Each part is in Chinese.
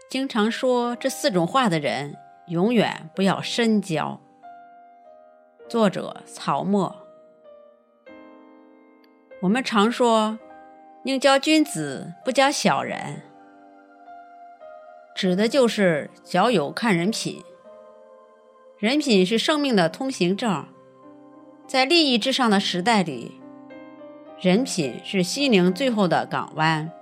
经常说这4种话的人永远不要深交。作者曹沫。我们常说宁交君子不交小人，指的就是交友看人品。人品是生命的通行证，在利益至上的时代里，人品是心灵最后的港湾。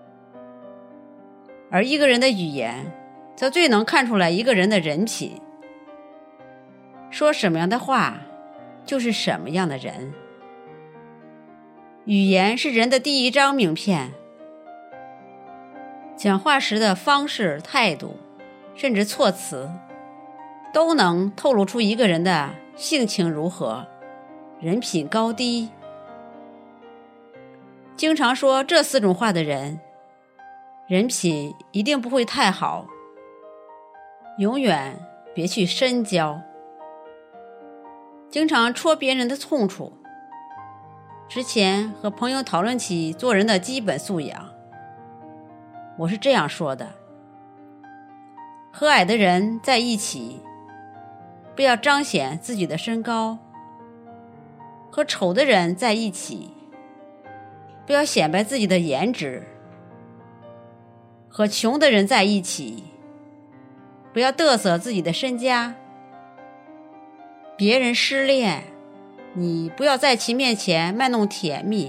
而一个人的语言则最能看出来一个人的人品，说什么样的话就是什么样的人。语言是人的第一张名片，讲话时的方式、态度，甚至措辞，都能透露出一个人的性情如何，人品高低。经常说这4种话的人，人品一定不会太好，永远别去深交。经常戳别人的痛处。之前和朋友讨论起做人的基本素养，我是这样说的：和矮的人在一起，不要彰显自己的身高；和丑的人在一起，不要显摆自己的颜值；和穷的人在一起，不要嘚瑟自己的身家。别人失恋，你不要在其面前卖弄甜蜜；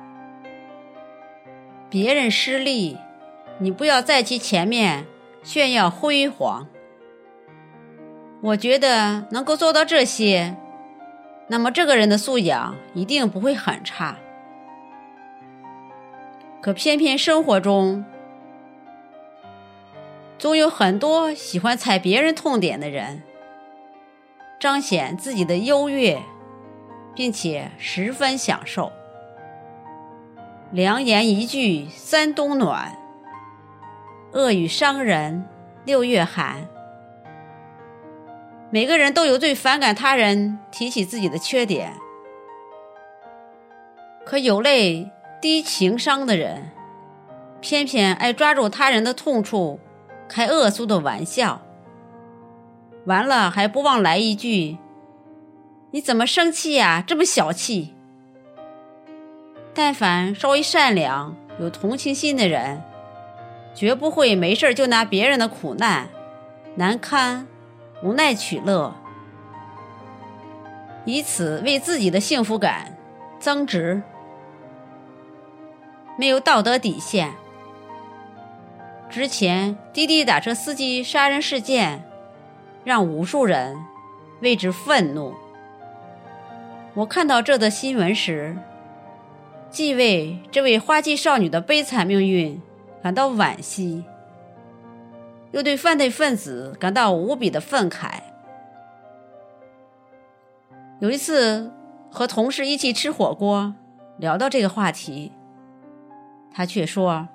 别人失利，你不要在其前面炫耀辉煌。我觉得能够做到这些，那么这个人的素养一定不会很差。可偏偏生活中总有很多喜欢踩别人痛点的人，彰显自己的优越，并且十分享受。良言一句三冬暖，恶语伤人6月寒。每个人都有最反感他人提起自己的缺点，可有类低情商的人，偏偏爱抓住他人的痛处开恶俗的玩笑，完了还不忘来一句：你怎么生气呀？这么小气。但凡稍微善良有同情心的人，绝不会没事就拿别人的苦难、难堪、无奈取乐，以此为自己的幸福感增值。没有道德底线。之前滴滴打车司机杀人事件让无数人为之愤怒。我看到这则新闻时，既为这位花季少女的悲惨命运感到惋惜，又对犯罪分子感到无比的愤慨。有一次和同事一起吃火锅，聊到这个话题，他却说：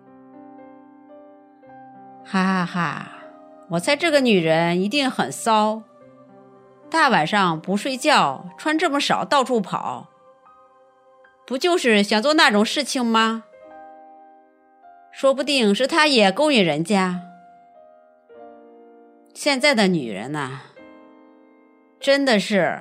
哈哈哈，我猜这个女人一定很骚，大晚上不睡觉，穿这么少到处跑，不就是想做那种事情吗？说不定是她也勾引人家。现在的女人啊，真的是……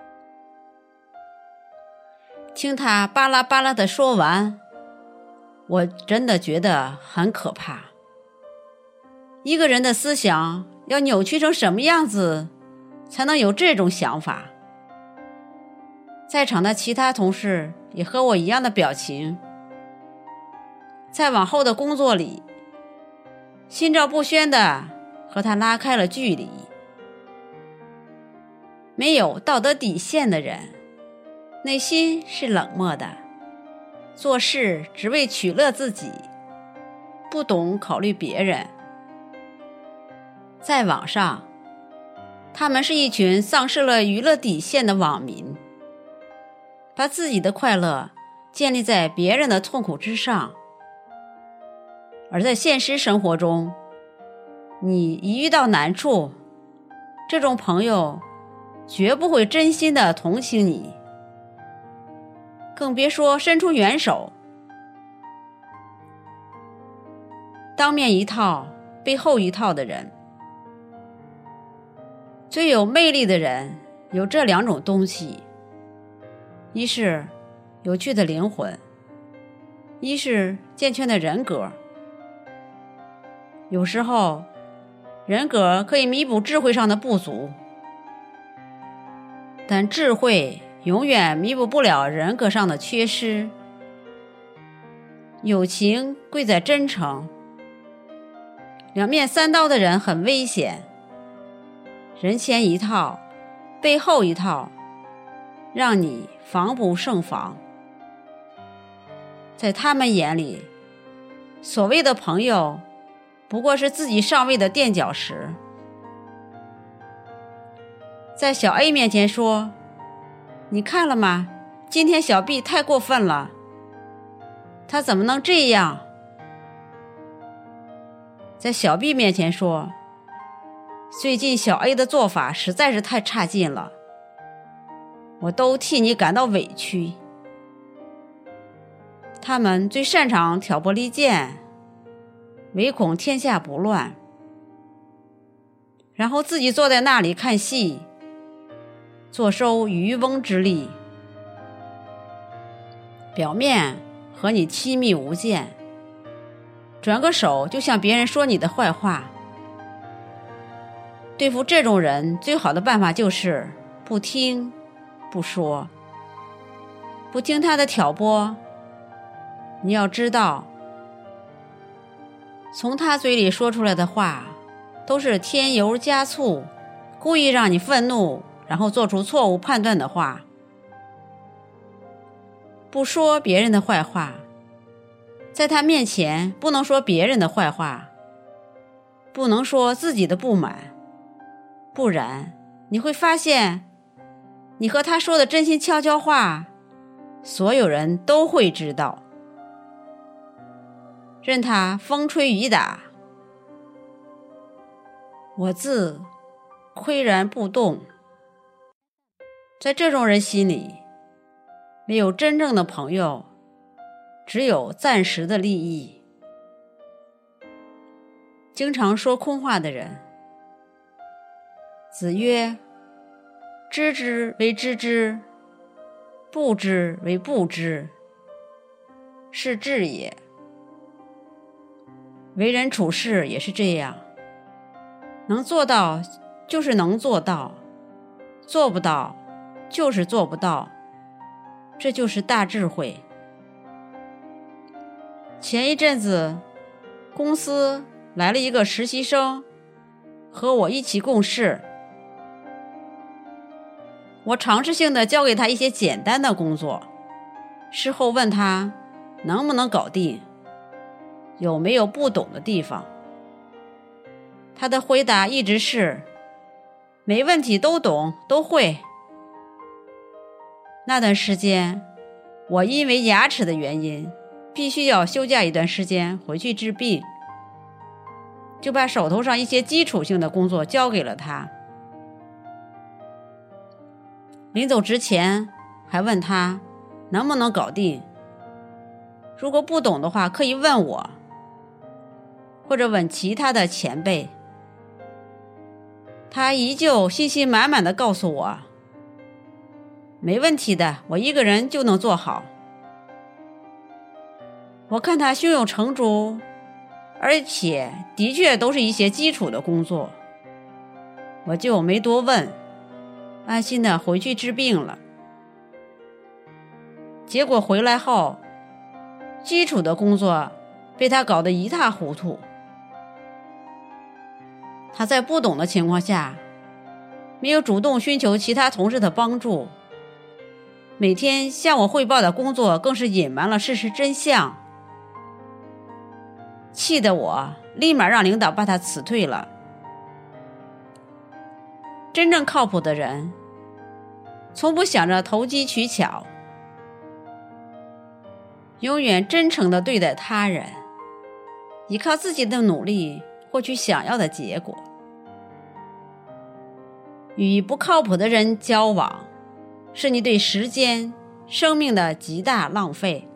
听她巴拉巴拉的说完，我真的觉得很可怕。一个人的思想要扭曲成什么样子才能有这种想法？在场的其他同事也和我一样的表情。在往后的工作里，心照不宣地和他拉开了距离。没有道德底线的人，内心是冷漠的，做事只为取乐自己，不懂考虑别人。在网上，他们是一群丧失了娱乐底线的网民，把自己的快乐建立在别人的痛苦之上。而在现实生活中，你一遇到难处，这种朋友绝不会真心的同情你，更别说伸出援手。当面一套， 背后一套的人。最有魅力的人有这2种东西，一是有趣的灵魂，一是健全的人格。有时候人格可以弥补智慧上的不足，但智慧永远弥补不了人格上的缺失。友情贵在真诚，两面三刀的人很危险，人前一套，背后一套，让你防不胜防。在他们眼里，所谓的朋友不过是自己上位的垫脚石。在小 A 面前说，你看了吗？今天小 B 太过分了，他怎么能这样？在小 B 面前说，最近小 A 的做法实在是太差劲了，我都替你感到委屈。他们最擅长挑拨离间，唯恐天下不乱，然后自己坐在那里看戏，坐收渔翁之利，表面和你亲密无间，转个手就向别人说你的坏话。对付这种人，最好的办法就是不听不说，不听他的挑拨。你要知道，从他嘴里说出来的话都是添油加醋，故意让你愤怒，然后做出错误判断的话。不说别人的坏话，在他面前不能说别人的坏话，不能说自己的不满，不然你会发现，你和他说的真心悄悄话，所有人都会知道。任他风吹雨打，我自岿然不动。在这种人心里，没有真正的朋友，只有暂时的利益。经常说空话的人，子曰：知之为知之，不知为不知，是智也。为人处事也是这样，能做到就是能做到，做不到就是做不到，这就是大智慧。前一阵子公司来了一个实习生，和我一起共事，我尝试性的教给他一些简单的工作，事后问他能不能搞定，有没有不懂的地方。他的回答一直是没问题，都懂都会。那段时间我因为牙齿的原因必须要休假一段时间回去治病，就把手头上一些基础性的工作交给了他。临走之前还问他能不能搞定，如果不懂的话可以问我，或者问其他的前辈。他依旧信心满满地告诉我，没问题的，我一个人就能做好。我看他胸有成竹，而且的确都是一些基础的工作，我就没多问，安心的回去治病了。结果回来后，基础的工作被他搞得一塌糊涂。他在不懂的情况下，没有主动寻求其他同事的帮助，每天向我汇报的工作更是隐瞒了事实真相，气得我立马让领导把他辞退了。真正靠谱的人，从不想着投机取巧，永远真诚地对待他人，依靠自己的努力获取想要的结果。与不靠谱的人交往，是你对时间、生命的极大浪费。